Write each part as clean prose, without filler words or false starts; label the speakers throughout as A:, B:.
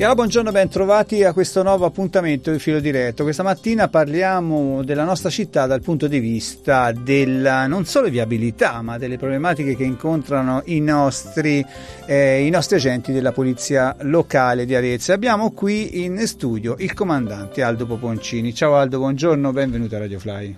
A: E allora, buongiorno, ben trovati a questo nuovo appuntamento di Filo Diretto. Questa mattina parliamo della nostra città dal punto di vista della non solo viabilità, ma delle problematiche che incontrano i nostri agenti della polizia locale di Arezzo. Abbiamo qui in studio il comandante Aldo Poponcini. Ciao Aldo, buongiorno, benvenuto a Radio Fly.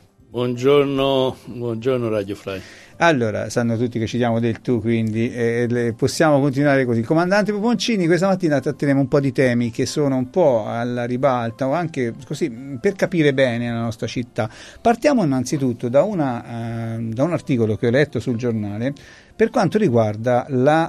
B: Buongiorno Radio Fly.
A: Allora, sanno tutti che ci diamo del tu, quindi possiamo continuare così. Comandante Poponcini, questa mattina tratteremo un po' di temi che sono un po' alla ribalta, o anche così per capire bene la nostra città. Partiamo innanzitutto da un articolo che ho letto sul giornale per quanto riguarda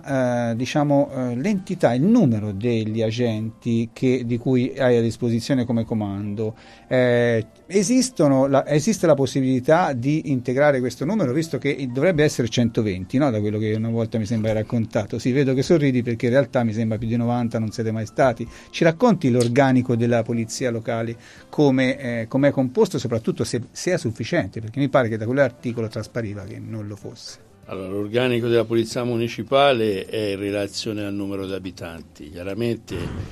A: l'entità, il numero degli agenti di cui hai a disposizione come comando. Esiste la possibilità di integrare questo numero, visto che dovrebbe essere 120, no? Da quello che una volta mi sembra hai raccontato. Sì, vedo che sorridi perché in realtà mi sembra più di 90 non siete mai stati. Ci racconti l'organico della polizia locale, come è composto, soprattutto se è sufficiente, perché mi pare che da quell'articolo traspariva che non lo fosse.
B: Allora, l'organico della polizia municipale è in relazione al numero di abitanti. Chiaramente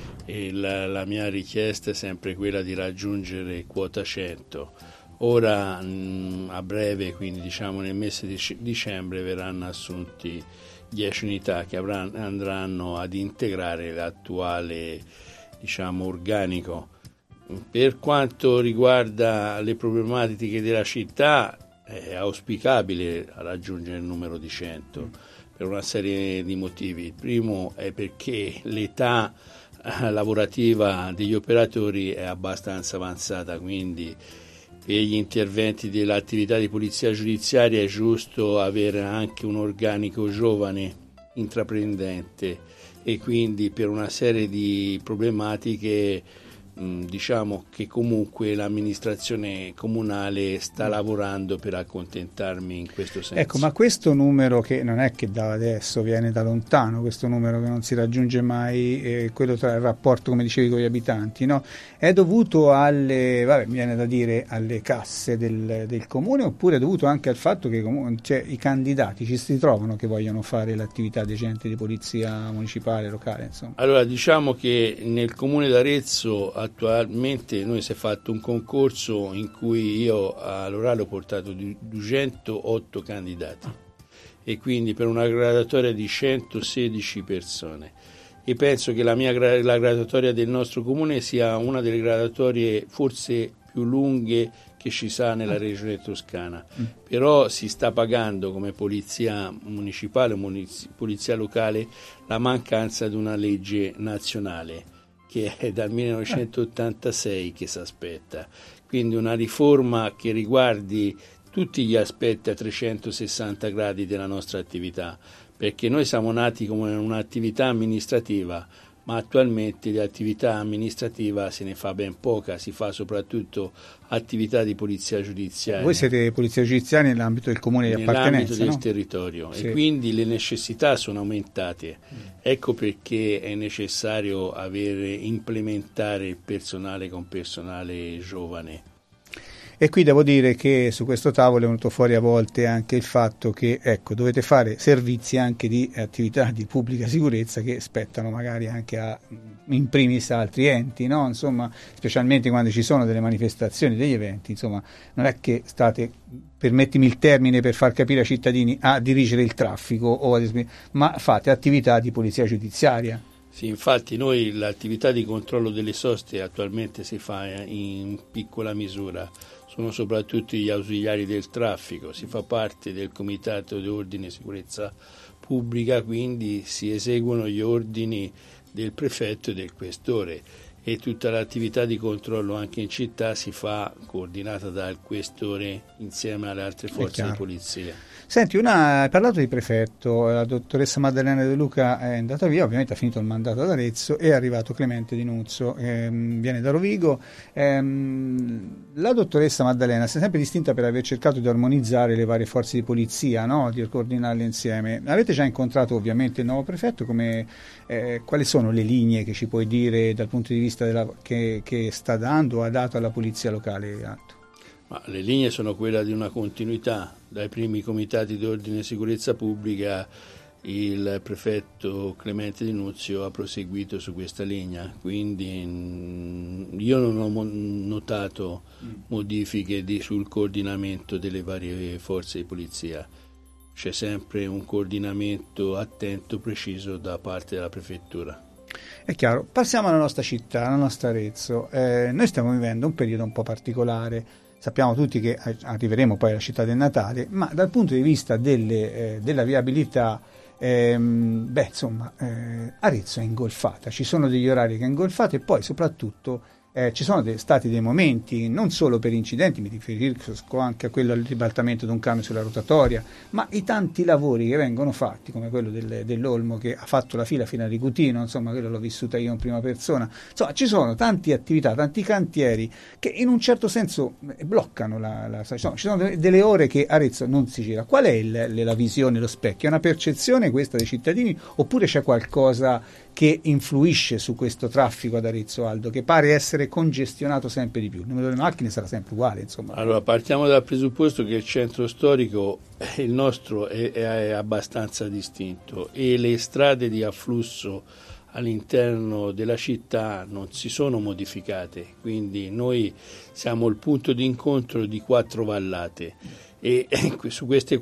B: la mia richiesta è sempre quella di raggiungere quota 100. Ora a breve, quindi diciamo nel mese di dicembre, verranno assunti 10 unità che andranno ad integrare l'attuale organico. Per quanto riguarda le problematiche della città, è auspicabile raggiungere il numero di 100 per una serie di motivi. Il primo è perché l'età lavorativa degli operatori è abbastanza avanzata, quindi per gli interventi dell'attività di polizia giudiziaria è giusto avere anche un organico giovane intraprendente, e quindi per una serie di problematiche diciamo che comunque l'amministrazione comunale sta lavorando per accontentarmi in questo senso.
A: Ecco, ma questo numero, che non è che da adesso, viene da lontano, questo numero che non si raggiunge mai, quello tra il rapporto, come dicevi, con gli abitanti, no? È dovuto mi viene da dire alle casse del comune, oppure è dovuto anche al fatto che i candidati ci si trovano che vogliono fare l'attività di agente di polizia municipale, locale, insomma?
B: Allora, diciamo che nel comune d'Arezzo attualmente noi si è fatto un concorso in cui io all'orale ho portato 208 candidati, e quindi per una graduatoria di 116 persone, e penso che la graduatoria del nostro comune sia una delle graduatorie forse più lunghe che ci sa nella regione toscana. Però si sta pagando come polizia municipale o polizia locale la mancanza di una legge nazionale che è dal 1986 che si aspetta, quindi una riforma che riguardi tutti gli aspetti a 360 gradi della nostra attività, perché noi siamo nati come un'attività amministrativa, ma attualmente di attività amministrativa se ne fa ben poca, si fa soprattutto attività di polizia giudiziaria.
A: Voi siete polizia giudiziaria nell'ambito del comune di appartenenza,
B: nell'ambito del
A: no?
B: territorio,
A: sì.
B: E quindi le necessità sono aumentate. Ecco perché è necessario implementare il personale con personale giovane.
A: E qui devo dire che su questo tavolo è venuto fuori a volte anche il fatto che dovete fare servizi anche di attività di pubblica sicurezza che spettano magari anche in primis a altri enti, no? Insomma, specialmente quando ci sono delle manifestazioni, degli eventi, insomma, non è che state, permettimi il termine per far capire ai cittadini, a dirigere il traffico, ma fate attività di polizia giudiziaria.
B: Sì, infatti noi l'attività di controllo delle soste attualmente si fa in piccola misura, sono soprattutto gli ausiliari del traffico, si fa parte del Comitato di Ordine e Sicurezza Pubblica, quindi si eseguono gli ordini del prefetto e del questore, e tutta l'attività di controllo anche in città si fa coordinata dal questore insieme alle altre forze di polizia.
A: Senti, hai parlato di prefetto, la dottoressa Maddalena De Luca è andata via, ovviamente ha finito il mandato ad Arezzo, è arrivato Clemente Di Nuzzo, viene da Rovigo. La dottoressa Maddalena si è sempre distinta per aver cercato di armonizzare le varie forze di polizia, no? Di coordinarle insieme. Avete già incontrato ovviamente il nuovo prefetto, quali sono le linee che ci puoi dire dal punto di vista che sta dando o ha dato alla polizia locale?
B: Ma le linee sono quelle di una continuità dai primi comitati di ordine e sicurezza pubblica il prefetto Clemente Di Nunzio ha proseguito su questa linea, quindi io non ho notato modifiche sul coordinamento delle varie forze di polizia. C'è sempre un coordinamento attento, preciso da parte della prefettura.
A: È chiaro. Passiamo alla nostra città, alla nostra Arezzo. Noi stiamo vivendo un periodo un po' particolare. Sappiamo tutti che arriveremo poi alla città del Natale, ma dal punto di vista della viabilità, Arezzo è ingolfata. Ci sono degli orari che è ingolfata e poi soprattutto ci sono stati dei momenti, non solo per incidenti, mi riferisco anche a quello del ribaltamento di un camion sulla rotatoria, ma i tanti lavori che vengono fatti, come quello dell'Olmo che ha fatto la fila fino a Ricutino, insomma, quello l'ho vissuta io in prima persona. Insomma, ci sono tante attività, tanti cantieri che in un certo senso bloccano ci sono delle ore che Arezzo non si gira. Qual è la visione, lo specchio? È una percezione questa dei cittadini oppure c'è qualcosa che influisce su questo traffico ad Arezzo, Aldo, che pare essere congestionato sempre di più? Il numero delle macchine sarà sempre uguale, insomma.
B: Allora, partiamo dal presupposto che il centro storico, il nostro, è abbastanza distinto e le strade di afflusso all'interno della città non si sono modificate, quindi noi siamo il punto di incontro di 4 vallate e su queste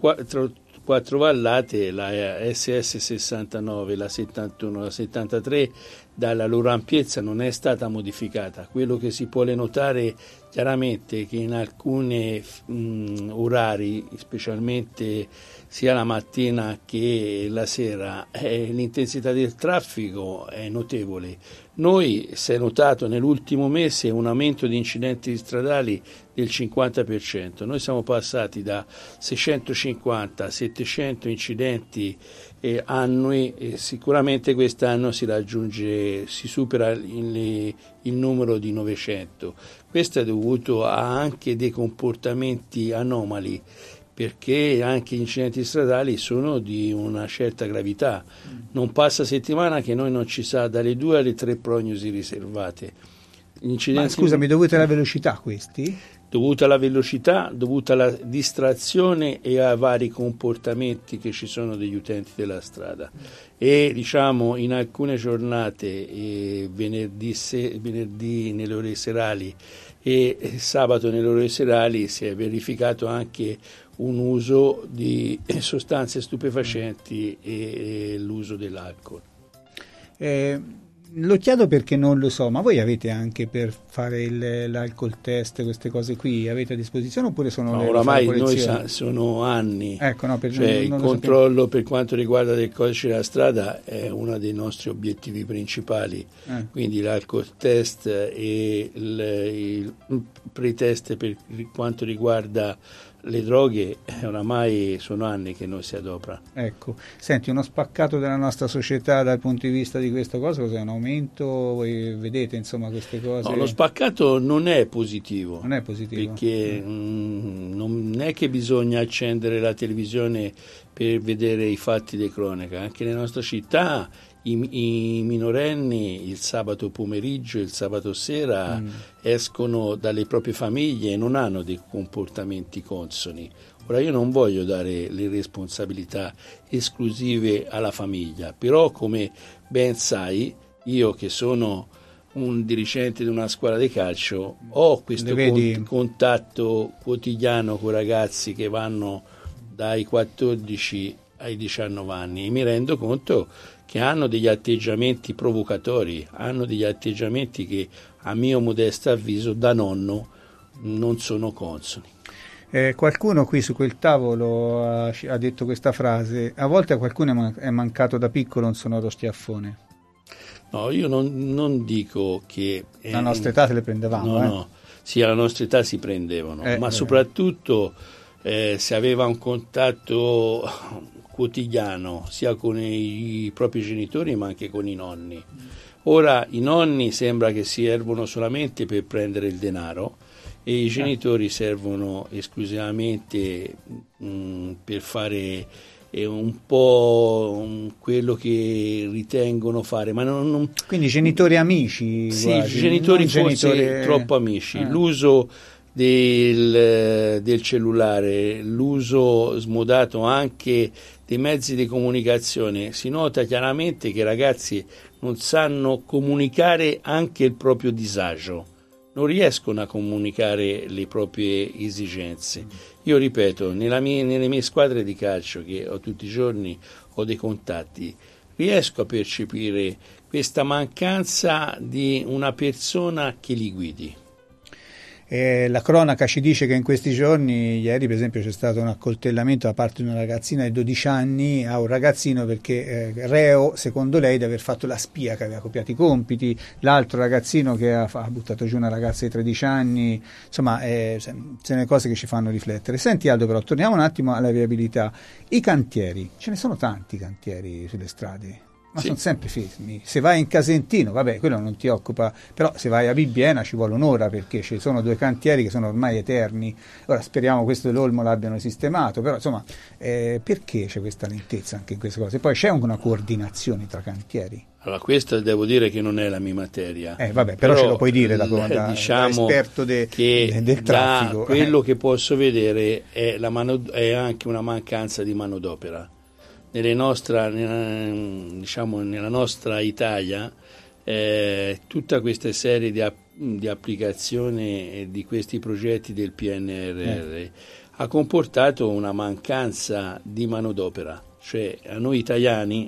B: 4 vallate la SS 69, la 71, la 73 dalla loro ampiezza non è stata modificata. Quello che si può notare chiaramente è che in alcuni orari, specialmente sia la mattina che la sera, l'intensità del traffico è notevole. Noi, si è notato nell'ultimo mese un aumento di incidenti stradali del 50%. Noi siamo passati da 650 a 700 incidenti annui e sicuramente quest'anno si supera il numero di 900. Questo è dovuto a anche dei comportamenti anomali, perché anche gli incidenti stradali sono di una certa gravità. Non passa settimana che noi non ci sa dalle 2 alle 3 prognosi riservate.
A: Ma scusami, dovuti alla velocità questi?
B: Dovuta alla velocità, dovuta alla distrazione e a vari comportamenti che ci sono degli utenti della strada. E diciamo in alcune giornate, venerdì nelle ore serali e sabato nelle ore serali, si è verificato anche un uso di sostanze stupefacenti e l'uso dell'alcol.
A: Lo chiedo perché non lo so, ma voi avete anche per fare l'alcol test, queste cose qui, avete a disposizione oppure sono
B: no, oramai noi sono anni,
A: ecco, no,
B: cioè il controllo per quanto riguarda del codice della strada è uno dei nostri obiettivi principali, quindi l'alcol test e il pretest per quanto riguarda le droghe oramai sono anni che non si adopera.
A: Ecco, senti, uno spaccato della nostra società dal punto di vista di questa cosa, cos'è? Un aumento? Voi vedete insomma queste cose?
B: No, lo spaccato non è positivo.
A: Non è positivo?
B: Perché non è che bisogna accendere la televisione per vedere i fatti di cronaca, anche nella nostra città i minorenni il sabato pomeriggio, il sabato sera escono dalle proprie famiglie e non hanno dei comportamenti consoni. Ora io non voglio dare le responsabilità esclusive alla famiglia, però come ben sai, io che sono un dirigente di una squadra di calcio ho questo contatto quotidiano con ragazzi che vanno dai 14 ai 19 anni e mi rendo conto che hanno degli atteggiamenti provocatori, hanno degli atteggiamenti che a mio modesto avviso da nonno non sono consoni.
A: Qualcuno qui su quel tavolo ha detto questa frase: a volte a qualcuno è mancato da piccolo un sonoro schiaffone.
B: No, io non dico che
A: la nostra età se le prendevamo.
B: No, sì, alla nostra età si prendevano, ma soprattutto si aveva un contatto quotidiano sia con i propri genitori ma anche con i nonni. Ora i nonni sembra che servono solamente per prendere il denaro e i genitori servono esclusivamente per fare un po' quello che ritengono fare, ma
A: quindi genitori amici?
B: Sì, genitori forse troppo amici. L'uso del cellulare, l'uso smodato anche dei mezzi di comunicazione, si nota chiaramente che i ragazzi non sanno comunicare anche il proprio disagio, non riescono a comunicare le proprie esigenze. Io ripeto, nelle mie squadre di calcio, che ho tutti i giorni, ho dei contatti, riesco a percepire questa mancanza di una persona che li guidi.
A: La cronaca ci dice che in questi giorni, ieri per esempio, c'è stato un accoltellamento da parte di una ragazzina di 12 anni a un ragazzino perché reo, secondo lei, di aver fatto la spia, che aveva copiato i compiti, l'altro ragazzino che ha buttato giù una ragazza di 13 anni, insomma, sono cose che ci fanno riflettere. Senti Aldo, però, torniamo un attimo alla viabilità. I cantieri, ce ne sono tanti cantieri sulle strade. Ma sì, sono sempre fermi. Se vai in Casentino, vabbè, quello non ti occupa, però se vai a Bibbiena ci vuole un'ora perché ci sono 2 cantieri che sono ormai eterni. Ora speriamo questo dell'Olmo l'abbiano sistemato, però insomma, perché c'è questa lentezza anche in queste cose? Poi c'è una coordinazione tra cantieri.
B: Allora, questa devo dire che non è la mia materia.
A: Vabbè, però ce lo puoi dire da
B: diciamo
A: da esperto del traffico.
B: Da quello che posso vedere è anche una mancanza di manodopera. Nella nostra Italia tutta questa serie di applicazioni di questi progetti del PNRR ha comportato una mancanza di manodopera, cioè a noi italiani,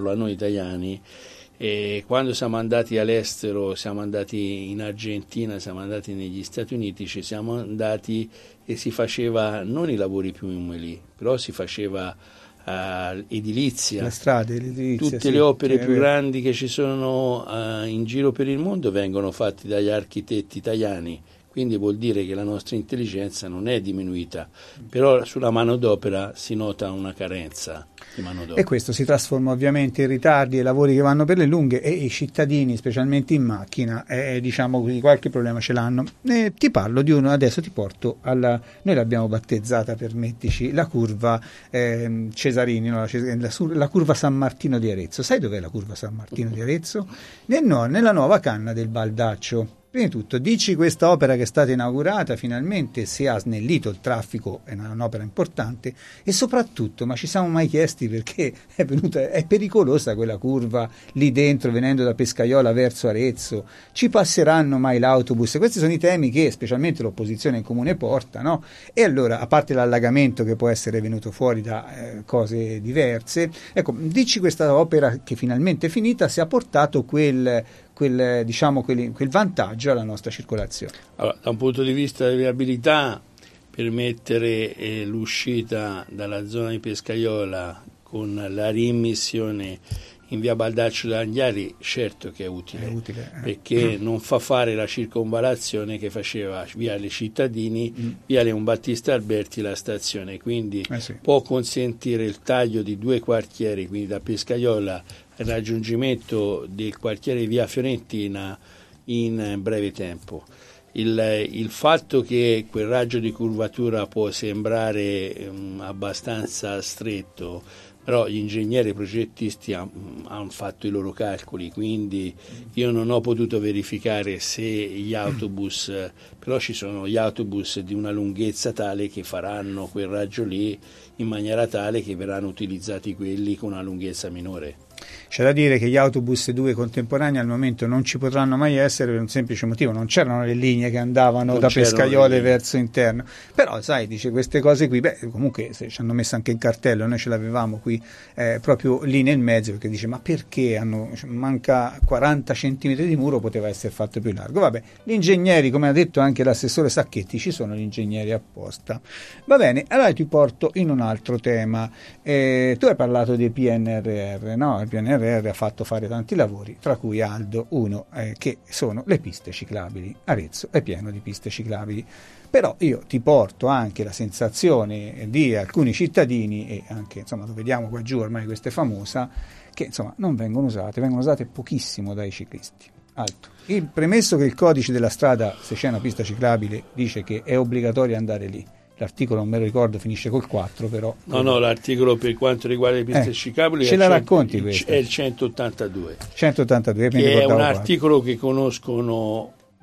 B: quando siamo andati all'estero, siamo andati in Argentina, siamo andati negli Stati Uniti, ci siamo andati e si faceva non i lavori più umili, però si faceva edilizia,
A: le strade, l'edilizia,
B: tutte le opere più grandi che ci sono in giro per il mondo vengono fatte dagli architetti italiani, quindi vuol dire che la nostra intelligenza non è diminuita, però sulla manodopera si nota una carenza di manodopera.
A: E questo si trasforma ovviamente in ritardi e lavori che vanno per le lunghe, e i cittadini, specialmente in macchina, diciamo così, qualche problema ce l'hanno. Ti parlo di uno, adesso ti porto noi l'abbiamo battezzata, permettici, la curva Cesarini, no? La curva San Martino di Arezzo. Sai dov'è la curva San Martino di Arezzo? Nella nuova canna del Baldaccio. Prima di tutto, dici questa opera che è stata inaugurata, finalmente si ha snellito il traffico, è un'opera importante, e soprattutto, ma ci siamo mai chiesti perché è pericolosa quella curva lì dentro, venendo da Pescaiola verso Arezzo? Ci passeranno mai l'autobus? Questi sono i temi che specialmente l'opposizione in comune porta, no? E allora, a parte l'allagamento che può essere venuto fuori da cose diverse, ecco, dici questa opera che finalmente è finita, si ha portato quel vantaggio alla nostra circolazione.
B: Allora, da un punto di vista di viabilità, permettere l'uscita dalla zona di Pescaiola con la riimmissione in via Baldaccio d'Anghiari, certo che è utile, perché non fa fare la circonvallazione che faceva viale Cittadini, viale Leon Battista Alberti, la stazione, quindi può consentire il taglio di 2 quartieri, quindi da Pescaiola il raggiungimento del quartiere via Fiorentina in breve tempo. Il fatto che quel raggio di curvatura può sembrare abbastanza stretto, però gli ingegneri progettisti hanno fatto i loro calcoli, quindi io non ho potuto verificare se gli autobus, però ci sono gli autobus di una lunghezza tale che faranno quel raggio lì in maniera tale che verranno utilizzati quelli con una lunghezza minore.
A: C'è da dire che gli autobus 2 contemporanei al momento non ci potranno mai essere per un semplice motivo: non c'erano le linee che andavano da Pescaiole verso interno. Però sai, dice queste cose qui, comunque se ci hanno messo anche in cartello, noi ce l'avevamo qui proprio lì nel mezzo, perché dice ma perché manca 40 centimetri di muro, poteva essere fatto più largo. Vabbè, gli ingegneri, come ha detto anche l'assessore Sacchetti, ci sono gli ingegneri apposta. Va bene, allora ti porto in un altro tema. Tu hai parlato del PNRR, no? Il PNRR ha fatto fare tanti lavori, tra cui Aldo, uno che sono le piste ciclabili. Arezzo è pieno di piste ciclabili, però io ti porto anche la sensazione di alcuni cittadini, e anche insomma lo vediamo qua giù ormai, questa è famosa, che insomma non vengono usate pochissimo dai ciclisti. Alto. Il premesso che il codice della strada, se c'è una pista ciclabile, dice che è obbligatorio andare lì. L'articolo non me lo ricordo, finisce col 4 però.
B: No, l'articolo per quanto riguarda le piste ciclabili
A: ce la racconti questa?
B: È il 182.
A: 182,
B: che è un articolo che conoscono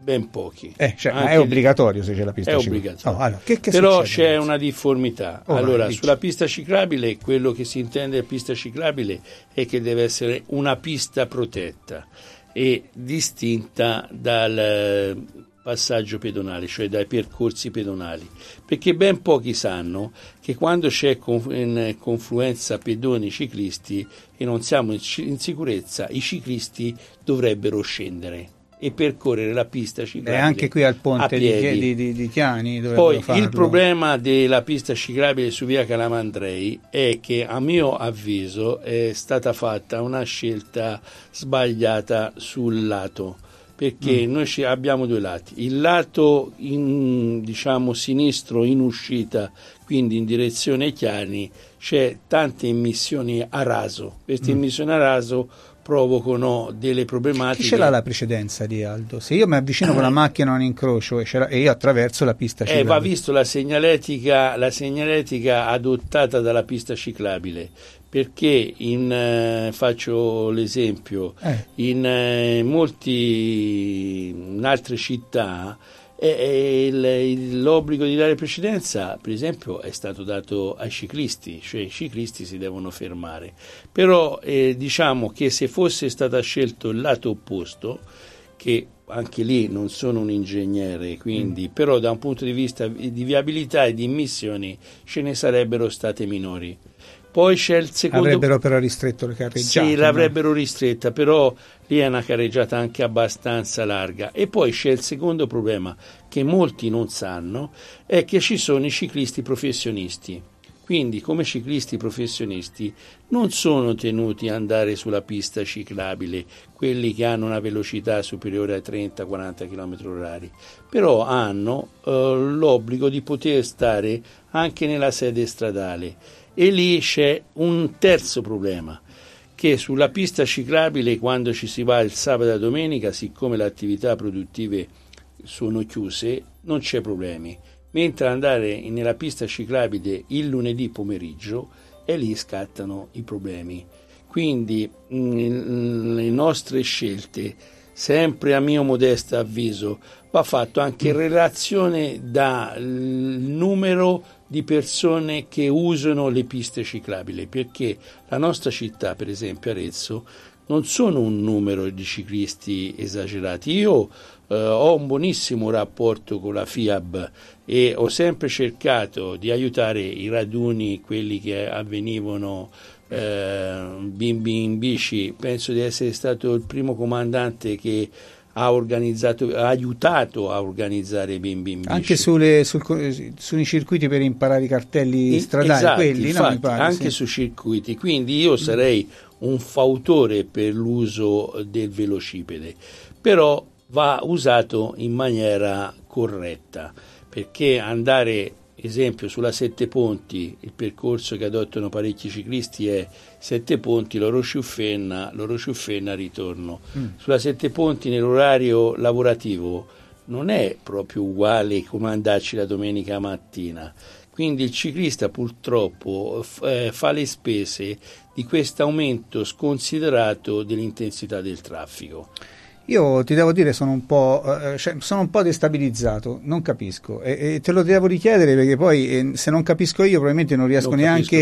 B: ben pochi.
A: Ma è obbligatorio se c'è la pista ciclabile?
B: È obbligatorio.
A: Allora,
B: però c'è una difformità.
A: Allora,
B: sulla pista ciclabile, quello che si intende per pista ciclabile è che deve essere una pista protetta e distinta dal passaggio pedonale, cioè dai percorsi pedonali, perché ben pochi sanno che quando c'è in confluenza pedoni ciclisti e non siamo in sicurezza, i ciclisti dovrebbero scendere e percorrere la pista ciclabile
A: anche qui al ponte di Chiani.
B: Poi
A: farlo.
B: Il problema della pista ciclabile su via Calamandrei è che, a mio avviso, è stata fatta una scelta sbagliata sul lato, perché noi abbiamo due lati. Il lato sinistro in uscita, quindi in direzione Chiani, c'è tante emissioni a raso. Queste emissioni a raso provocano delle problematiche.
A: Chi ce l'ha la precedenza di Aldo? Se io mi avvicino con la macchina a un incrocio e io attraverso la pista ciclabile.
B: Va visto la segnaletica adottata dalla pista ciclabile, perché faccio l'esempio, in altre città l'obbligo di dare precedenza, per esempio, è stato dato ai ciclisti, cioè i ciclisti si devono fermare. Però diciamo che se fosse stato scelto il lato opposto, che anche lì non sono un ingegnere, quindi però da un punto di vista di viabilità e di emissioni ce ne sarebbero state minori. Poi c'è il secondo.
A: Avrebbero però ristretto le carreggiate.
B: Sì, l'avrebbero ristretta, però lì è una carreggiata anche abbastanza larga. E poi c'è il secondo problema che molti non sanno, è che ci sono i ciclisti professionisti. Quindi, come ciclisti professionisti, non sono tenuti ad andare sulla pista ciclabile quelli che hanno una velocità superiore ai 30-40 km/h, però hanno l'obbligo di poter stare anche nella sede stradale. E lì c'è un terzo problema, che sulla pista ciclabile, quando ci si va il sabato e la domenica, siccome le attività produttive sono chiuse, non c'è problemi, mentre andare nella pista ciclabile il lunedì pomeriggio, e lì scattano i problemi. Quindi le nostre scelte, sempre a mio modesto avviso, va fatto anche in relazione dal numero di persone che usano le piste ciclabili, perché la nostra città, per esempio Arezzo, non sono un numero di ciclisti esagerati. Io ho un buonissimo rapporto con la FIAB e ho sempre cercato di aiutare i raduni, quelli che avvenivano bimbi in bici. Penso di essere stato il primo comandante che ha aiutato a organizzare bimbi in bici.
A: Anche sui circuiti per imparare i cartelli stradali,
B: esatto,
A: quelli,
B: infatti,
A: no, mi pare,
B: anche su circuiti. Quindi io sarei un fautore per l'uso del velocipede, però va usato in maniera corretta, perché andare, esempio, sulla Sette Ponti, il percorso che adottano parecchi ciclisti è Sette Ponti, Loro Ciuffenna, ritorno. Sulla Sette Ponti nell'orario lavorativo non è proprio uguale come andarci la domenica mattina. Quindi il ciclista purtroppo fa le spese di questo aumento sconsiderato dell'intensità del traffico.
A: Io ti devo dire sono un po' destabilizzato, non capisco e te lo devo richiedere, perché poi se non capisco io probabilmente non riesco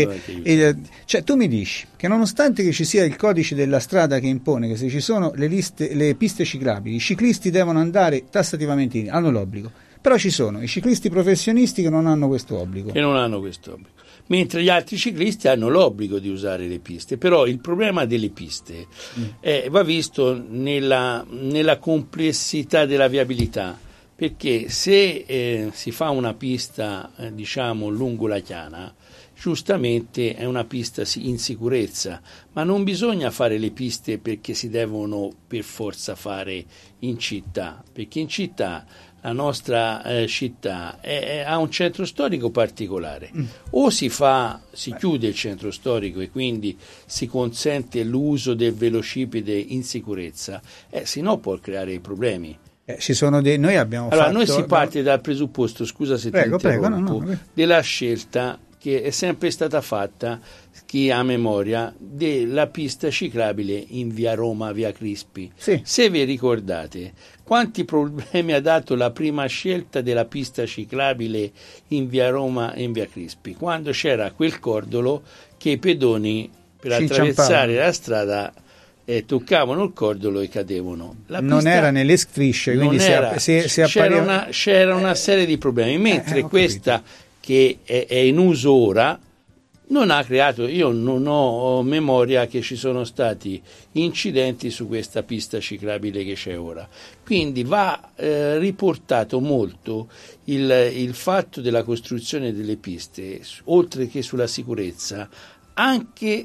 A: cioè tu mi dici che nonostante che ci sia il codice della strada che impone che se ci sono le piste ciclabili, i ciclisti devono andare tassativamente hanno l'obbligo, però ci sono i ciclisti professionisti che non hanno questo obbligo.
B: Mentre gli altri ciclisti hanno l'obbligo di usare le piste. Però il problema delle piste va visto nella complessità della viabilità, perché se si fa una pista lungo la Chiana, giustamente è una pista in sicurezza, ma non bisogna fare le piste perché si devono per forza fare in città, perché in città la nostra città ha un centro storico particolare. O si chiude il centro storico e quindi si consente l'uso del velocipede in sicurezza, se no può creare problemi.
A: Noi abbiamo
B: Noi si parte dal presupposto, scusa se ti interrompo, della scelta che è sempre stata fatta, chi ha memoria, della pista ciclabile in via Roma, via Crispi.
A: Sì.
B: Se vi ricordate, quanti problemi ha dato la prima scelta della pista ciclabile in via Roma e in via Crispi, quando c'era quel cordolo che i pedoni per attraversare la strada toccavano il cordolo e cadevano.
A: Non era nelle strisce, quindi
B: c'era una serie di problemi, mentre questa che è in uso ora non ha creato, io non ho memoria che ci sono stati incidenti su questa pista ciclabile che c'è ora. Quindi va riportato molto il fatto della costruzione delle piste, oltre che sulla sicurezza, anche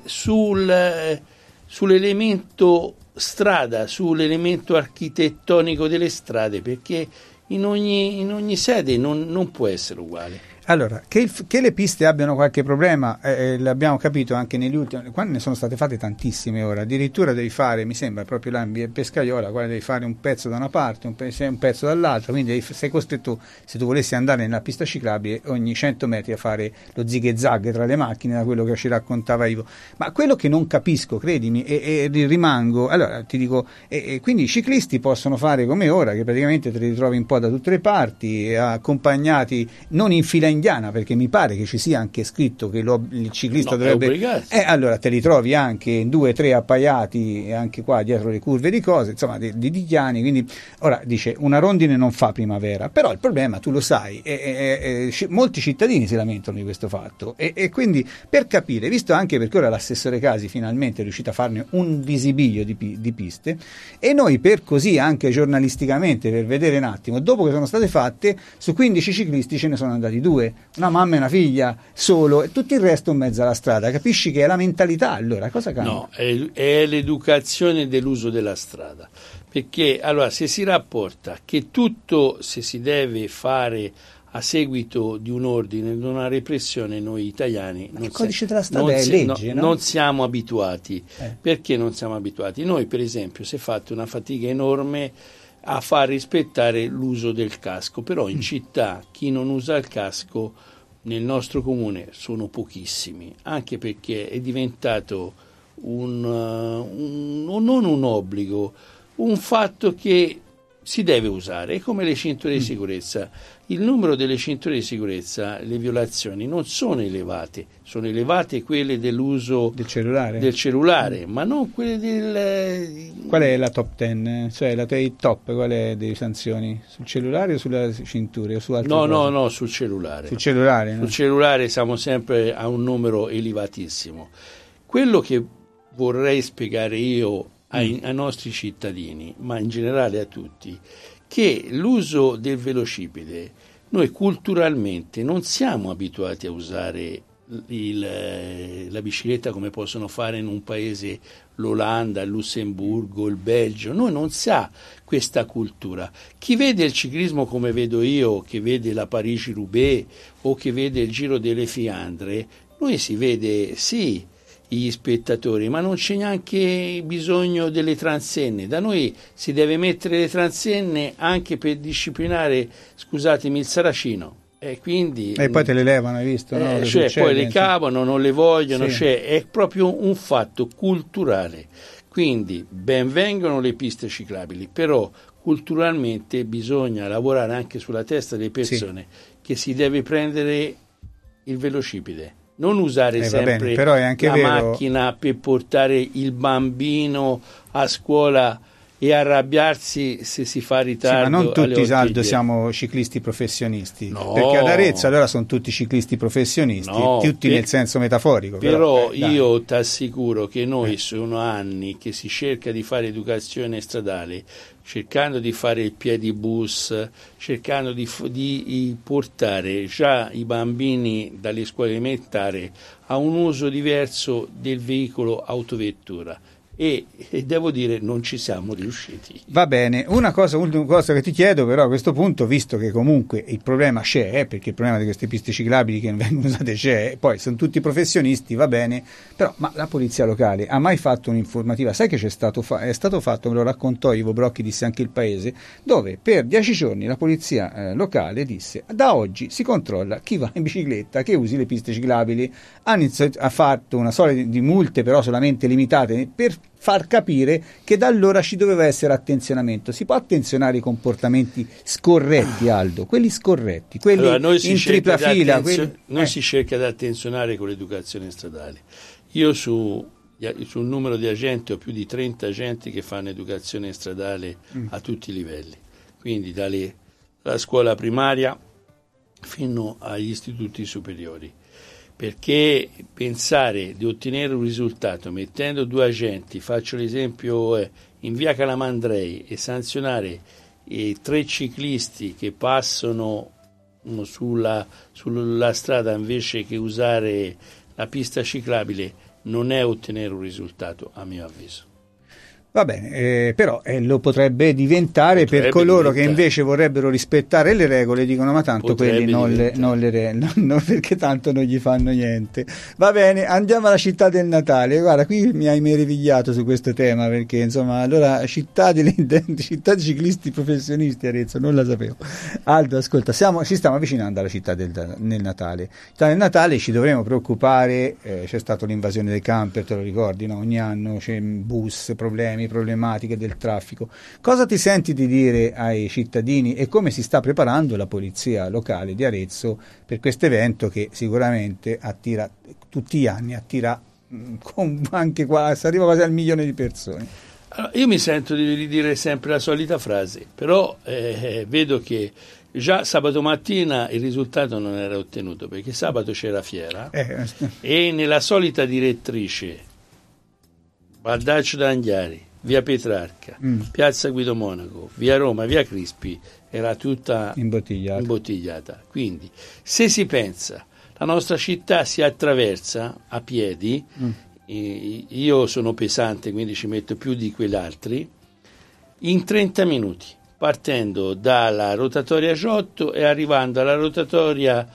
B: sull'elemento strada, sull'elemento architettonico delle strade, perché in ogni sede non può essere uguale.
A: Allora, che le piste abbiano qualche problema, l'abbiamo capito anche negli ultimi, quando ne sono state fatte tantissime ora, addirittura devi fare, mi sembra, proprio là in via Pescaiola, guarda, devi fare un pezzo da una parte, un pezzo dall'altra, quindi sei costretto, se tu volessi andare nella pista ciclabile, ogni 100 metri a fare lo zig-zag tra le macchine, da quello che ci raccontava Ivo. Ma quello che non capisco, credimi, e rimango, allora ti dico, quindi i ciclisti possono fare come ora, che praticamente te li ritrovi un po' da tutte le parti, accompagnati, non in fila indiana, perché mi pare che ci sia anche scritto che il ciclista dovrebbe, allora te li trovi anche in 2-3 appaiati anche qua dietro le curve di cose, insomma di chiani. Quindi ora dice una rondine non fa primavera, però il problema tu lo sai, molti cittadini si lamentano di questo fatto, e quindi per capire, visto anche perché ora l'assessore Casi finalmente è riuscito a farne un visibilio di piste, e noi per così anche giornalisticamente, per vedere un attimo, dopo che sono state fatte, su 15 ciclisti ce ne sono andati 2, una mamma e una figlia solo, e tutto il resto in mezzo alla strada. Capisci che è la mentalità, allora cosa cambia?
B: No, è l'educazione dell'uso della strada, perché allora se si rapporta che tutto se si deve fare a seguito di un ordine, di una repressione, noi italiani
A: il codice della strada è legge, no?
B: Non siamo abituati. Perché non siamo abituati? Noi per esempio si è fatta una fatica enorme a far rispettare l'uso del casco, però in città chi non usa il casco nel nostro comune sono pochissimi, anche perché è diventato non un obbligo, un fatto che si deve usare, è come le cinture di sicurezza. Il numero delle cinture di sicurezza, le violazioni non sono elevate quelle dell'uso del cellulare, ma non quelle del...
A: Qual è la top 10? Cioè la top, qual è delle sanzioni? Sul cellulare o sulla cintura? O su altre cose?
B: No, sul cellulare.
A: Sul cellulare, no?
B: Sul cellulare siamo sempre a un numero elevatissimo. Quello che vorrei spiegare io ai nostri cittadini, ma in generale a tutti, che l'uso del velocipede, noi culturalmente non siamo abituati a usare la bicicletta come possono fare in un paese l'Olanda, il Lussemburgo, il Belgio. Noi non si ha questa cultura. Chi vede il ciclismo come vedo io, che vede la Parigi-Roubaix o che vede il Giro delle Fiandre, noi si vede sì gli spettatori, ma non c'è neanche bisogno delle transenne. Da noi si deve mettere le transenne anche per disciplinare, scusatemi, il saracino. E quindi
A: poi te le levano, hai visto? No?
B: Poi le cavano, non le vogliono, sì. È proprio un fatto culturale. Quindi ben vengono le piste ciclabili, però culturalmente bisogna lavorare anche sulla testa delle persone, che si deve prendere il velocipede. Non usare sempre
A: però è anche vero,
B: macchina per portare il bambino a scuola e arrabbiarsi se si fa ritardo.
A: Sì, ma non tutti, Saldo, siamo ciclisti professionisti,
B: no.
A: Perché ad Arezzo allora sono tutti ciclisti professionisti, tutti nel senso metaforico.
B: Però io ti assicuro che noi sono anni che si cerca di fare educazione stradale, cercando di fare il piedibus, cercando di portare già i bambini dalle scuole elementari a un uso diverso del veicolo autovettura. e devo dire non ci siamo riusciti.
A: Va bene, ultima cosa che ti chiedo però a questo punto, visto che comunque il problema c'è, perché il problema di queste piste ciclabili che non vengono usate c'è, poi sono tutti professionisti, va bene, però ma la polizia locale ha mai fatto un'informativa? Sai che è stato fatto, me lo raccontò Ivo Brocchi, disse anche Il Paese, dove per 10 giorni la polizia locale disse: da oggi si controlla chi va in bicicletta, che usi le piste ciclabili. Ha fatto una serie di multe, però solamente limitate, per far capire che da allora ci doveva essere attenzionamento. Si può attenzionare i comportamenti scorretti, Aldo, quelli scorretti, quelli
B: allora,
A: in tripla fila.
B: Si cerca di attenzionare con l'educazione stradale. Io sul numero di agenti ho più di 30 agenti che fanno educazione stradale a tutti i livelli, quindi dalla scuola primaria fino agli istituti superiori. Perché pensare di ottenere un risultato mettendo 2 agenti, faccio l'esempio in via Calamandrei, e sanzionare 3 ciclisti che passano sulla strada invece che usare la pista ciclabile, non è ottenere un risultato, a mio avviso.
A: Va bene, però lo potrebbe diventare per coloro che invece vorrebbero rispettare le regole, dicono ma tanto quelli non perché tanto non gli fanno niente. Va bene, andiamo alla città del Natale. Guarda, qui mi hai meravigliato su questo tema, perché insomma, allora città di ciclisti professionisti, Arezzo, non la sapevo. Aldo, ascolta, ci stiamo avvicinando alla città nel Natale. Città del Natale ci dovremo preoccupare, c'è stata l'invasione dei camper, te lo ricordi, no? Ogni anno c'è bus, problematiche del traffico. Cosa ti senti di dire ai cittadini e come si sta preparando la polizia locale di Arezzo per questo evento che sicuramente attira tutti gli anni, anche quasi, arriva quasi al 1 milione di persone?
B: Allora, io mi sento di ridire sempre la solita frase, però vedo che già sabato mattina il risultato non era ottenuto, perché sabato c'era fiera e nella solita direttrice Baldaccio d'Anghiari, via Petrarca, piazza Guido Monaco, via Roma, via Crispi, era tutta imbottigliata. Quindi se si pensa la nostra città si attraversa a piedi, io sono pesante quindi ci metto più di quegli altri, in 30 minuti, partendo dalla rotatoria Giotto e arrivando alla rotatoria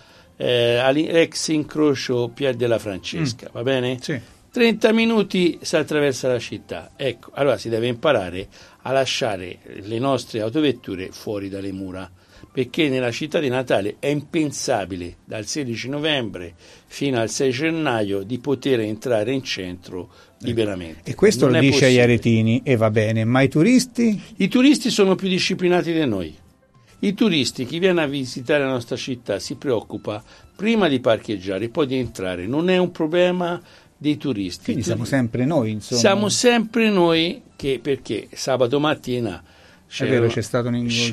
B: ex incrocio Pier della Francesca, va bene? Sì. 30 minuti si attraversa la città. Ecco, allora si deve imparare a lasciare le nostre autovetture fuori dalle mura, perché nella città di Natale è impensabile dal 16 novembre fino al 6 gennaio di poter entrare in centro liberamente.
A: E questo non lo dice agli aretini e va bene, ma i turisti?
B: I turisti sono più disciplinati di noi. I turisti, chi viene a visitare la nostra città, si preoccupa prima di parcheggiare e poi di entrare. Non è un problema dei turisti.
A: Quindi siamo sempre noi, insomma.
B: Siamo sempre noi perché sabato mattina
A: c'è stato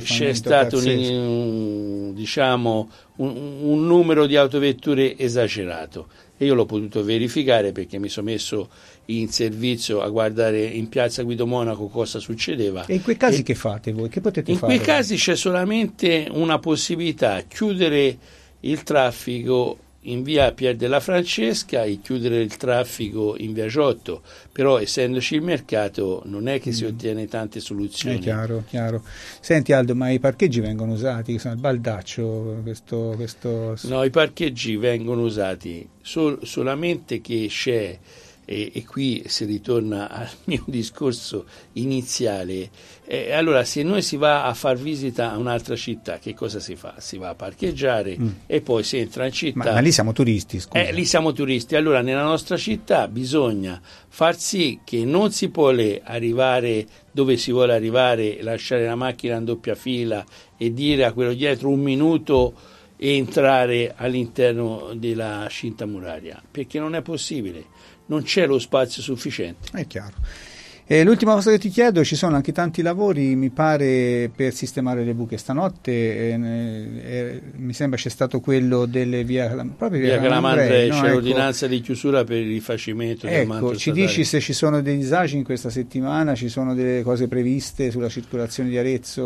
B: un numero di autovetture esagerato e io l'ho potuto verificare perché mi sono messo in servizio a guardare in piazza Guido Monaco cosa succedeva.
A: E in quei casi che fate voi? Che potete
B: fare? In quei casi c'è solamente una possibilità: chiudere il traffico in via Pier della Francesca e chiudere il traffico in via Giotto, però essendoci il mercato non è che si ottiene tante soluzioni.
A: È chiaro. Senti Aldo, ma i parcheggi vengono usati, il baldaccio, questo...
B: No, i parcheggi vengono usati solamente che c'è, e qui si ritorna al mio discorso iniziale, allora se noi si va a far visita a un'altra città, che cosa si fa? Si va a parcheggiare e poi si entra in città.
A: Ma lì siamo turisti, scusa.
B: Lì siamo turisti, allora nella nostra città bisogna far sì che non si può arrivare dove si vuole arrivare, lasciare la macchina in doppia fila e dire a quello dietro 1 minuto e entrare all'interno della cinta muraria, perché non è possibile. Non c'è lo spazio sufficiente.
A: È chiaro. E l'ultima cosa che ti chiedo, ci sono anche tanti lavori, mi pare, per sistemare le buche stanotte, mi sembra c'è stato quello delle via
B: Calamandrei, c'è l'ordinanza di chiusura per il rifacimento del manto
A: ci
B: statale.
A: Dici se ci sono dei disagi in questa settimana, ci sono delle cose previste sulla circolazione di Arezzo?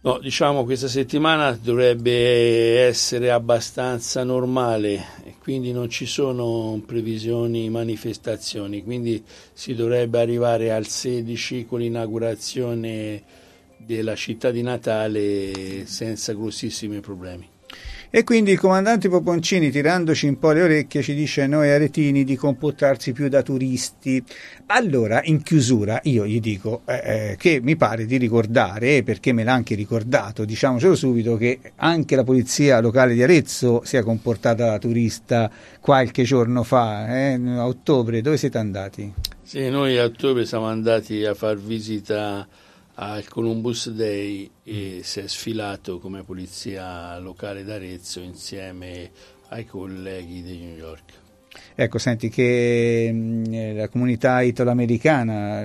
B: No, diciamo questa settimana dovrebbe essere abbastanza normale, quindi non ci sono previsioni manifestazioni, quindi si dovrebbe arrivare al 16 con l'inaugurazione della città di Natale senza grossissimi problemi.
A: E quindi il comandante Poponcini, tirandoci un po' le orecchie, ci dice a noi aretini di comportarsi più da turisti. Allora, in chiusura, io gli dico che mi pare di ricordare, perché me l'ha anche ricordato, diciamocelo subito, che anche la polizia locale di Arezzo si è comportata da turista qualche giorno fa, a ottobre. Dove siete andati?
B: Sì, noi a ottobre siamo andati a far visita al Columbus Day e si è sfilato come polizia locale d'Arezzo insieme ai colleghi di New York.
A: Ecco, senti che la comunità italo-americana,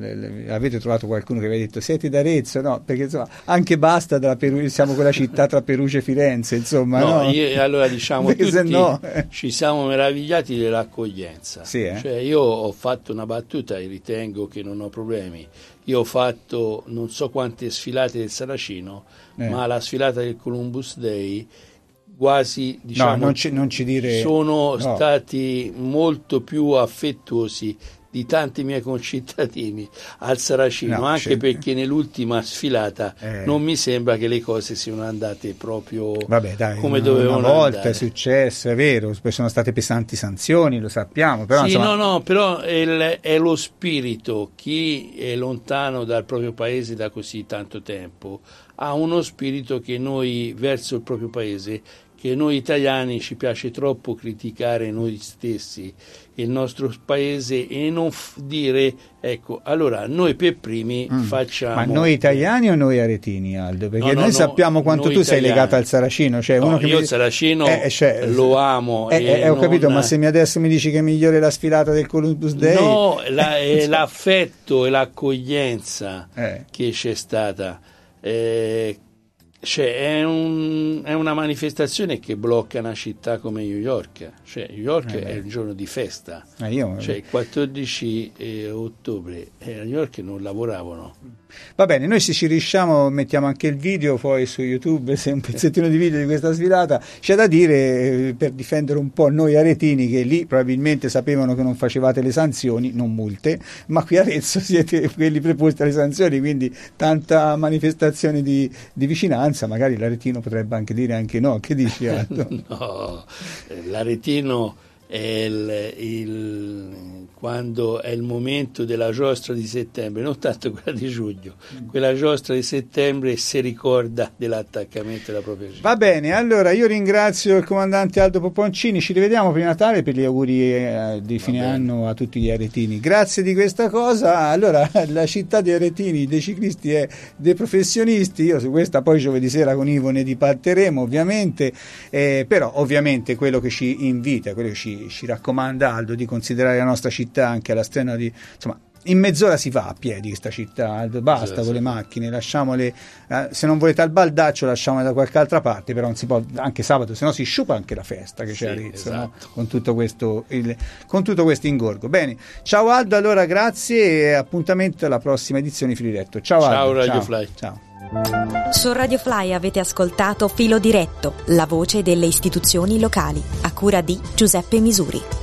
A: avete trovato qualcuno che vi ha detto siete d'Arezzo? No, perché insomma anche basta siamo quella città tra Perugia e Firenze, insomma. No?
B: Allora diciamo tutti
A: no,
B: ci siamo meravigliati dell'accoglienza.
A: Sì,
B: Cioè, io ho fatto una battuta e ritengo che non ho problemi. Io ho fatto non so quante sfilate del Saracino, ma la sfilata del Columbus Day quasi, diciamo,
A: no, non ci dire,
B: sono stati molto più affettuosi di tanti miei concittadini al Saracino, anche perché nell'ultima sfilata non mi sembra che le cose siano andate proprio come dovevano
A: una volta
B: andare.
A: È successo, è vero, sono state pesanti sanzioni, lo sappiamo, però
B: sì,
A: insomma...
B: però è lo spirito. Chi è lontano dal proprio paese da così tanto tempo ha uno spirito che noi verso il proprio paese, che noi italiani ci piace troppo criticare noi stessi, il nostro paese, e non dire, ecco, allora noi per primi facciamo...
A: Ma noi italiani o noi aretini, Aldo? Perché noi sappiamo quanto tu sei legato al Saracino. Cioè uno che
B: io il Saracino lo amo.
A: Ho capito, ma se adesso mi dici che è migliore la sfilata del Columbus Day...
B: No, è l'affetto e l'accoglienza che c'è stata. Cioè è una manifestazione che blocca una città come New York. Cioè New York è un giorno di festa, cioè il 14 ottobre a New York non lavoravano.
A: Va bene, noi se ci riusciamo mettiamo anche il video poi su YouTube, se un pezzettino di video di questa sfilata. C'è da dire, per difendere un po' noi aretini, che lì probabilmente sapevano che non facevate le sanzioni, non multe, ma qui a Arezzo siete quelli preposti alle sanzioni, quindi tanta manifestazione di vicinanza, magari l'aretino potrebbe anche dire anche no. Che dici, Aldo?
B: No, l'aretino è quando è il momento della giostra di settembre, non tanto quella di giugno, quella giostra di settembre si ricorda dell'attaccamento della propria città.
A: Va bene, allora io ringrazio il comandante Aldo Poponcini, ci rivediamo per Natale per gli auguri di fine anno a tutti gli aretini. Grazie di questa cosa. Allora, la città dei aretini, dei ciclisti e dei professionisti, io su questa poi giovedì sera con Ivo ne dibatteremo ovviamente, però ovviamente quello che ci invita, quello che ci raccomanda Aldo, di considerare la nostra città anche alla stregua di, insomma, in mezz'ora si va a piedi questa città, Aldo, basta con le macchine, lasciamole, se non volete al baldaccio lasciamole da qualche altra parte, però non si può anche sabato, se no si sciupa anche la festa che c'è a Arezzo, no? Con tutto questo ingorgo. Bene, ciao Aldo, allora grazie e appuntamento alla prossima edizione di Filo Diretto. Ciao Aldo.
B: Radio Fly.
A: Ciao.
C: Su Radio Fly avete ascoltato Filo Diretto, la voce delle istituzioni locali, a cura di Giuseppe Misuri.